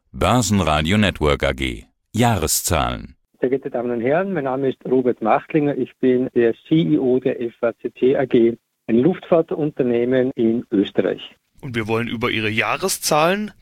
Börsenradio Network AG. Jahreszahlen. Sehr geehrte Damen und Herren, mein Name ist Robert Machtlinger. Ich bin der CEO der FACC AG, ein Luftfahrtunternehmen in Österreich. Und wir wollen über Ihre Jahreszahlen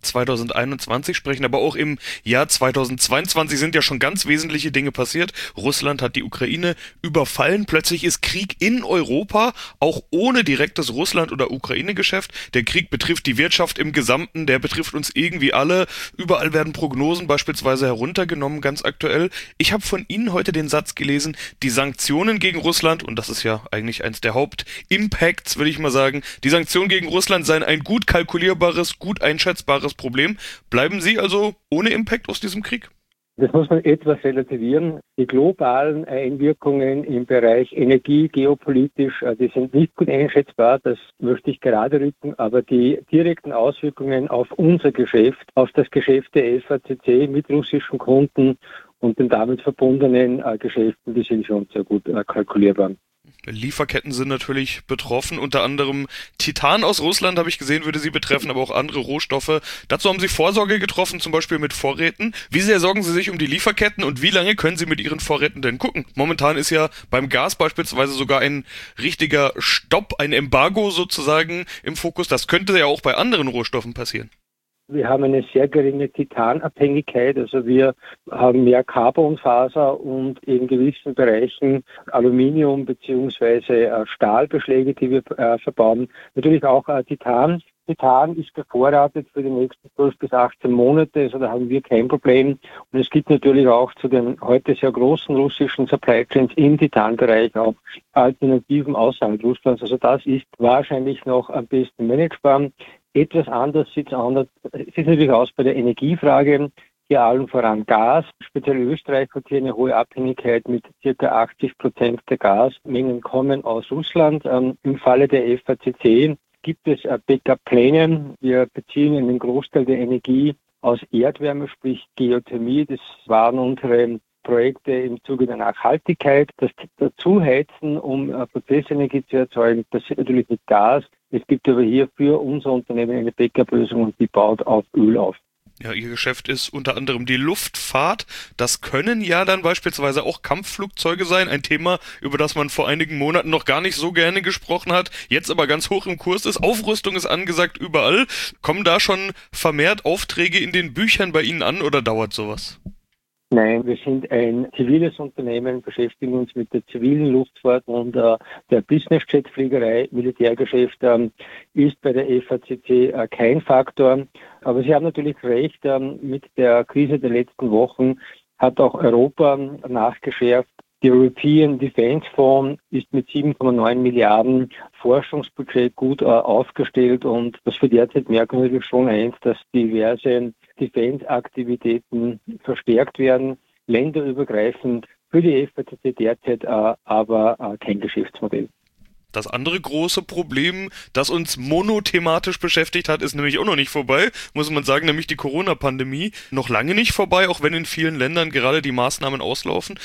2021 sprechen, aber auch im Jahr 2022 sind ja schon ganz wesentliche Dinge passiert. Russland hat die Ukraine überfallen. Plötzlich ist Krieg in Europa, auch ohne direktes Russland- oder Ukraine-Geschäft. Der Krieg betrifft die Wirtschaft im Gesamten, der betrifft uns irgendwie alle. Überall werden Prognosen beispielsweise heruntergenommen, ganz aktuell. Ich habe von Ihnen heute den Satz gelesen, die Sanktionen gegen Russland, und das ist ja eigentlich eins der Hauptimpacts, würde ich mal sagen, die Sanktionen gegen Russland seien ein gut kalkulierbares, gut einschätzbares Problem. Bleiben Sie also ohne Impact aus diesem Krieg? Das muss man etwas relativieren. Die globalen Einwirkungen im Bereich Energie, geopolitisch, die sind nicht gut einschätzbar. Das möchte ich gerade rücken. Aber die direkten Auswirkungen auf unser Geschäft, auf das Geschäft der FACC mit russischen Kunden und den damit verbundenen Geschäften, die sind schon sehr gut kalkulierbar. Lieferketten sind natürlich betroffen, unter anderem Titan aus Russland, habe ich gesehen, würde sie betreffen, aber auch andere Rohstoffe. Dazu haben Sie Vorsorge getroffen, zum Beispiel mit Vorräten. Wie sehr sorgen Sie sich um die Lieferketten und wie lange können Sie mit Ihren Vorräten denn gucken? Momentan ist ja beim Gas beispielsweise sogar ein richtiger Stopp, ein Embargo sozusagen im Fokus. Das könnte ja auch bei anderen Rohstoffen passieren. Wir haben eine sehr geringe Titanabhängigkeit, also wir haben mehr Carbonfaser und in gewissen Bereichen Aluminium bzw. Stahlbeschläge, die wir verbauen. Natürlich auch Titan. Titan ist bevorratet für die nächsten 12 bis 18 Monate, also da haben wir kein Problem. Und es gibt natürlich auch zu den heute sehr großen russischen Supply Chains im Titanbereich auch Alternativen außerhalb Russlands. Also das ist wahrscheinlich noch am besten managebar. Etwas anders sieht es natürlich aus bei der Energiefrage. Hier allen voran Gas. Speziell Österreich hat hier eine hohe Abhängigkeit mit ca. 80% der Gasmengen kommen aus Russland. Im Falle der FACC gibt es Backup-Pläne. Wir beziehen einen Großteil der Energie aus Erdwärme, sprich Geothermie. Das waren unsere Projekte im Zuge der Nachhaltigkeit. Das Dazuheizen, um Prozessenergie zu erzeugen, passiert natürlich mit Gas. Es gibt aber hier für unser Unternehmen eine Backup-Lösung und die baut auf Öl auf. Ja, Ihr Geschäft ist unter anderem die Luftfahrt. Das können ja dann beispielsweise auch Kampfflugzeuge sein. Ein Thema, über das man vor einigen Monaten noch gar nicht so gerne gesprochen hat, jetzt aber ganz hoch im Kurs ist. Aufrüstung ist angesagt überall. Kommen da schon vermehrt Aufträge in den Büchern bei Ihnen an oder dauert sowas? Nein, wir sind ein ziviles Unternehmen, beschäftigen uns mit der zivilen Luftfahrt und der Business-Jet-Fliegerei. Militärgeschäft ist bei der FACC kein Faktor. Aber Sie haben natürlich recht, mit der Krise der letzten Wochen hat auch Europa nachgeschärft. Der European Defence Fund ist mit 7,9 Milliarden Forschungsbudget gut aufgestellt und was wir derzeit merken, natürlich schon eins, dass diverse Defense-Aktivitäten verstärkt werden, länderübergreifend, für die FACC derzeit aber kein Geschäftsmodell. Das andere große Problem, das uns monothematisch beschäftigt hat, ist nämlich auch noch nicht vorbei, muss man sagen, nämlich die Corona-Pandemie. Noch lange nicht vorbei, auch wenn in vielen Ländern gerade die Maßnahmen auslaufen.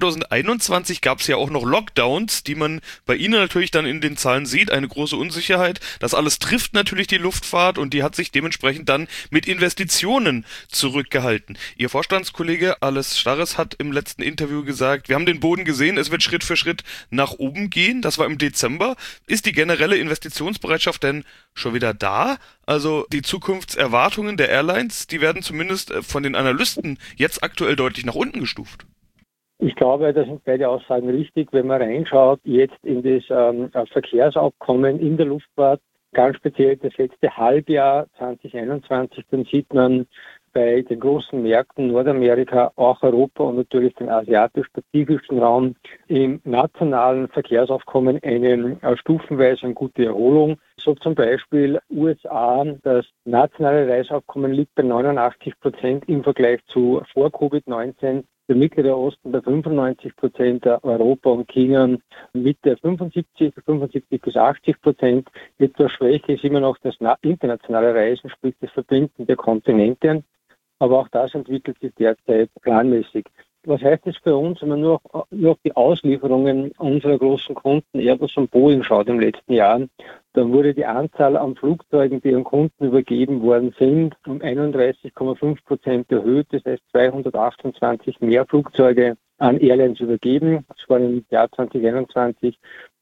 2021 gab es ja auch noch Lockdowns, die man bei Ihnen natürlich dann in den Zahlen sieht, eine große Unsicherheit. Das alles trifft natürlich die Luftfahrt und die hat sich dementsprechend dann mit Investitionen zurückgehalten. Ihr Vorstandskollege Ales Starres hat im letzten Interview gesagt, wir haben den Boden gesehen, es wird Schritt für Schritt nach oben gehen. Das war im Dezember. Ist die generelle Investitionsbereitschaft denn schon wieder da? Also die Zukunftserwartungen der Airlines, die werden zumindest von den Analysten jetzt aktuell deutlich nach unten gestuft. Ich glaube, da sind beide Aussagen richtig. Wenn man reinschaut, jetzt in das Verkehrsabkommen in der Luftfahrt, ganz speziell das letzte Halbjahr 2021, dann sieht man bei den großen Märkten Nordamerika, auch Europa und natürlich den asiatisch-pazifischen Raum im nationalen Verkehrsaufkommen eine stufenweise eine gute Erholung. So zum Beispiel USA, das nationale Reiseaufkommen liegt bei 89% im Vergleich zu vor Covid-19. Der Mittlere Osten bei 95%, Europa und China mit der 75 bis 80%. Etwas schwächer ist immer noch das internationale Reisen, sprich das Verbinden der Kontinente. Aber auch das entwickelt sich derzeit planmäßig. Was heißt das für uns, wenn man nur auf die Auslieferungen unserer großen Kunden Airbus und Boeing schaut im letzten Jahr? Dann wurde die Anzahl an Flugzeugen, die an Kunden übergeben worden sind, um 31,5% erhöht. Das heißt 228 mehr Flugzeuge an Airlines übergeben. Das waren im Jahr 2021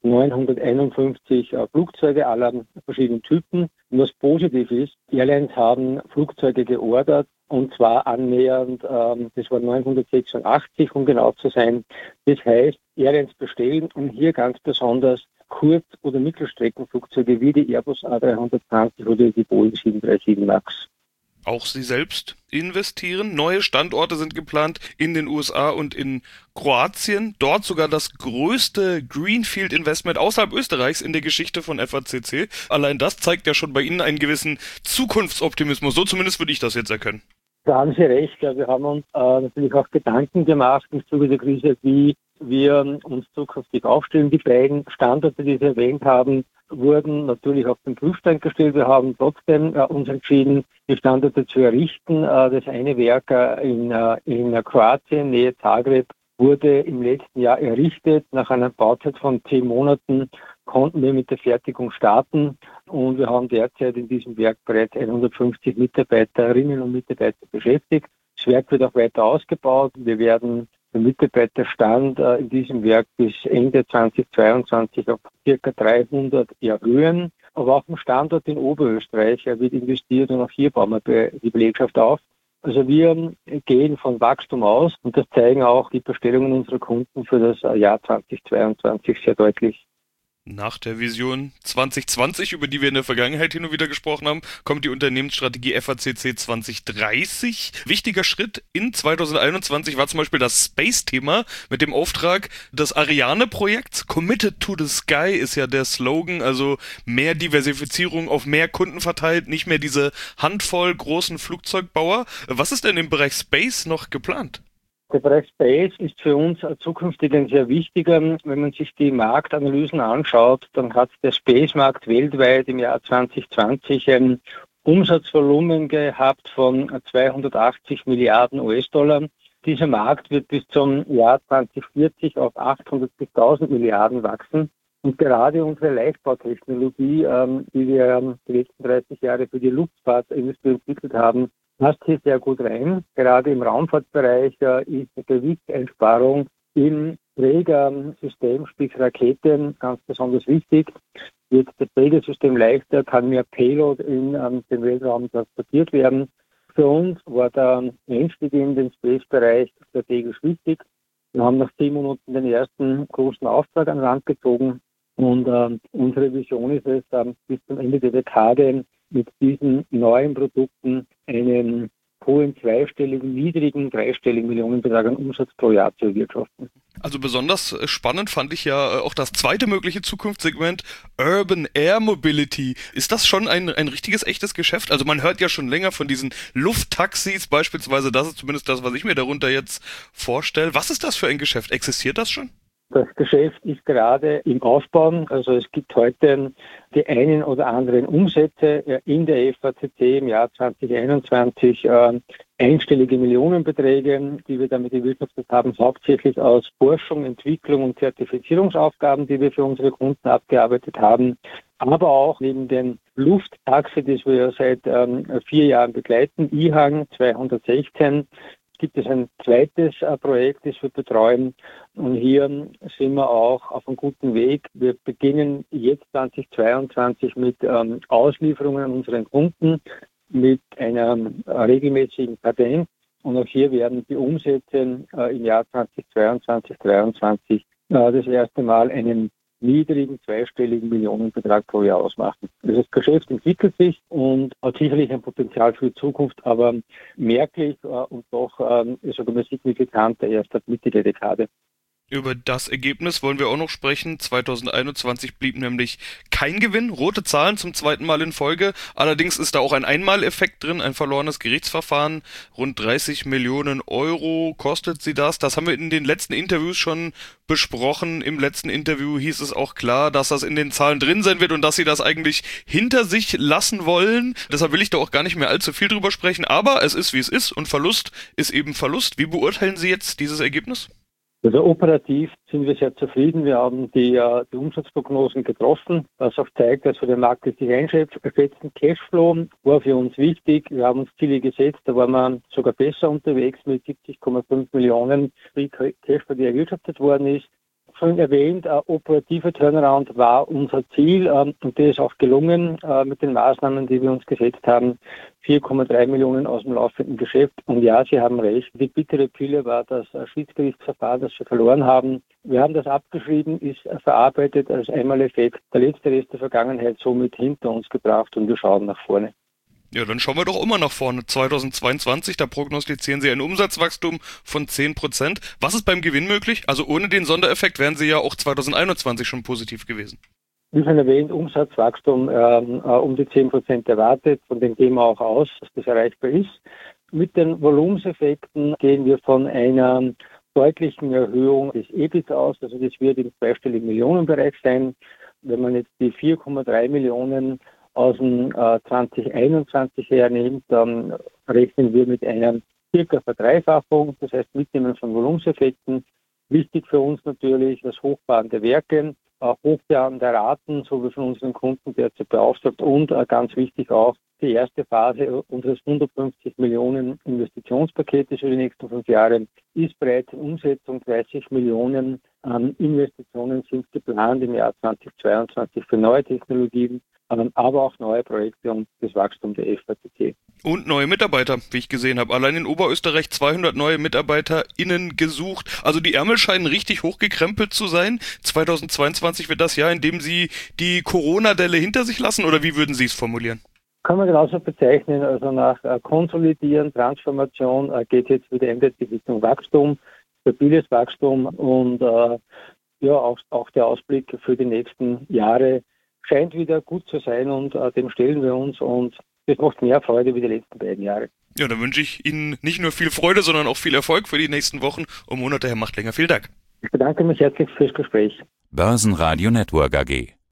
951 Flugzeuge aller verschiedenen Typen. Und was positiv ist, die Airlines haben Flugzeuge geordert, und zwar annähernd, das waren 986, um genau zu sein. Das heißt, Airlines bestellen und hier ganz besonders Kurz- oder Mittelstreckenflugzeuge wie die Airbus A320 oder die Boeing 737 MAX. Auch Sie selbst investieren. Neue Standorte sind geplant in den USA und in Kroatien. Dort sogar das größte Greenfield-Investment außerhalb Österreichs in der Geschichte von FACC. Allein das zeigt ja schon bei Ihnen einen gewissen Zukunftsoptimismus. So zumindest würde ich das jetzt erkennen. Da haben Sie recht. Ja, wir haben uns natürlich auch Gedanken gemacht im Zuge der Krise, wie wir uns zukünftig aufstellen. Die beiden Standorte, die Sie erwähnt haben, wurden natürlich auf den Prüfstand gestellt. Wir haben trotzdem uns entschieden, die Standorte zu errichten. Das eine Werk in Kroatien, Nähe Zagreb, wurde im letzten Jahr errichtet. Nach einer Bauzeit von 10 Monaten konnten wir mit der Fertigung starten und wir haben derzeit in diesem Werk bereits 150 Mitarbeiterinnen und Mitarbeiter beschäftigt. Das Werk wird auch weiter ausgebaut. Wir werden den Mitarbeiterstand in diesem Werk bis Ende 2022 auf ca. 300 erhöhen. Aber auch im Standort in Oberösterreich wird investiert und auch hier bauen wir die Belegschaft auf. Also wir gehen von Wachstum aus und das zeigen auch die Bestellungen unserer Kunden für das Jahr 2022 sehr deutlich. Nach der Vision 2020, über die wir in der Vergangenheit hin und wieder gesprochen haben, kommt die Unternehmensstrategie FACC 2030. Wichtiger Schritt in 2021 war zum Beispiel das Space-Thema mit dem Auftrag des Ariane-Projekts. Committed to the Sky ist ja der Slogan, also mehr Diversifizierung auf mehr Kunden verteilt, nicht mehr diese Handvoll großen Flugzeugbauer. Was ist denn im Bereich Space noch geplant? Der Bereich Space ist für uns zukünftig ein sehr wichtiger. Wenn man sich die Marktanalysen anschaut, dann hat der Space-Markt weltweit im Jahr 2020 ein Umsatzvolumen gehabt von 280 Milliarden US-Dollar. Dieser Markt wird bis zum Jahr 2040 auf 800 bis 1000 Milliarden wachsen. Und gerade unsere Leichtbautechnologie, die wir die letzten 30 Jahre für die Luftfahrtindustrie entwickelt haben, passt hier sehr gut rein. Gerade im Raumfahrtbereich ist die Gewichtseinsparung im Trägersystem, sprich Rakete, ganz besonders wichtig. Wird das Trägersystem leichter, kann mehr Payload in den Weltraum transportiert werden. Für uns war der Einstieg in den Space-Bereich strategisch wichtig. Wir haben nach 10 Monaten den ersten großen Auftrag an Land gezogen und unsere Vision ist es, bis zum Ende der Dekade mit diesen neuen Produkten einen hohen niedrigen dreistelligen Millionenbetrag an Umsatz pro Jahr zu erwirtschaften. Also besonders spannend fand ich ja auch das zweite mögliche Zukunftssegment, Urban Air Mobility. Ist das schon ein richtiges, echtes Geschäft? Also man hört ja schon länger von diesen Lufttaxis beispielsweise, das ist zumindest das, was ich mir darunter jetzt vorstelle. Was ist das für ein Geschäft? Existiert das schon? Das Geschäft ist gerade im Aufbau. Also es gibt heute die einen oder anderen Umsätze in der FACC im Jahr 2021, einstellige Millionenbeträge, die wir damit erwirtschaftet haben, hauptsächlich aus Forschung, Entwicklung und Zertifizierungsaufgaben, die wir für unsere Kunden abgearbeitet haben. Aber auch neben den Lufttaxi, das wir ja seit 4 Jahren begleiten, IHANG 216, gibt es ein zweites Projekt, das wir betreuen. Und hier sind wir auch auf einem guten Weg. Wir beginnen jetzt 2022 mit Auslieferungen an unseren Kunden mit einer regelmäßigen Kadenz. Und auch hier werden die Umsätze im Jahr 2022, 2023 das erste Mal einen niedrigen zweistelligen Millionenbetrag pro Jahr ausmachen. Das Geschäft entwickelt sich und hat sicherlich ein Potenzial für die Zukunft, aber merklich und doch sogar signifikanter erst ab Mitte der Dekade. Über das Ergebnis wollen wir auch noch sprechen. 2021 blieb nämlich kein Gewinn, rote Zahlen zum zweiten Mal in Folge. Allerdings ist da auch ein Einmaleffekt drin, ein verlorenes Gerichtsverfahren. Rund 30 Millionen Euro kostet sie das. Das haben wir in den letzten Interviews schon besprochen. Im letzten Interview hieß es auch klar, dass das in den Zahlen drin sein wird und dass sie das eigentlich hinter sich lassen wollen. Deshalb will ich da auch gar nicht mehr allzu viel drüber sprechen. Aber es ist, wie es ist, und Verlust ist eben Verlust. Wie beurteilen Sie jetzt dieses Ergebnis? Also operativ sind wir sehr zufrieden. Wir haben die Umsatzprognosen getroffen, was auch zeigt, dass wir den Markt richtig einschätzen. Cashflow war für uns wichtig. Wir haben uns Ziele gesetzt, da waren wir sogar besser unterwegs mit 70,5 Millionen Free Cashflow, die erwirtschaftet worden ist. Schon erwähnt, operativer Turnaround war unser Ziel und der ist auch gelungen mit den Maßnahmen, die wir uns gesetzt haben. 4,3 Millionen aus dem laufenden Geschäft. Und ja, Sie haben recht, die bittere Pille war das Schiedsgerichtsverfahren, das wir verloren haben. Wir haben das abgeschrieben, ist verarbeitet als Einmaleffekt. Der letzte Rest der Vergangenheit somit hinter uns gebracht und wir schauen nach vorne. Ja, dann schauen wir doch immer nach vorne. 2022, da prognostizieren Sie ein Umsatzwachstum von 10%. Was ist beim Gewinn möglich? Also ohne den Sondereffekt wären Sie ja auch 2021 schon positiv gewesen. Wie schon erwähnt, Umsatzwachstum um die 10% erwartet. Von dem gehen wir auch aus, dass das erreichbar ist. Mit den Volumenseffekten gehen wir von einer deutlichen Erhöhung des EBIT aus. Also das wird im zweistelligen Millionenbereich sein. Wenn man jetzt die 4,3 Millionen aus dem 2021 hernimmt, dann rechnen wir mit einer circa Verdreifachung, das heißt Mitnehmen von Volumenseffekten. Wichtig für uns natürlich das Hochfahren der Werke, Hochfahren der Raten, so wie von unseren Kunden derzeit beauftragt und ganz wichtig auch die erste Phase unseres 150 Millionen Investitionspakets für die nächsten 5 Jahre ist bereits in Umsetzung. 30 Millionen Investitionen sind geplant im Jahr 2022 für neue Technologien, aber auch neue Projekte und das Wachstum der FACC. Und neue Mitarbeiter, wie ich gesehen habe. Allein in Oberösterreich 200 neue MitarbeiterInnen gesucht. Also die Ärmel scheinen richtig hochgekrempelt zu sein. 2022 wird das Jahr, in dem Sie die Corona-Delle hinter sich lassen, oder wie würden Sie es formulieren? Kann man genauso bezeichnen. Also nach Konsolidieren, Transformation geht jetzt wieder eindeutig Richtung Wachstum, stabiles Wachstum und auch der Ausblick für die nächsten Jahre scheint wieder gut zu sein und dem stellen wir uns und das macht mehr Freude wie die letzten 2 Jahre. Ja, dann wünsche ich Ihnen nicht nur viel Freude, sondern auch viel Erfolg für die nächsten Wochen und Monate, Herr Machtlinger. Vielen Dank. Ich bedanke mich herzlich fürs Gespräch. Börsenradio Network AG.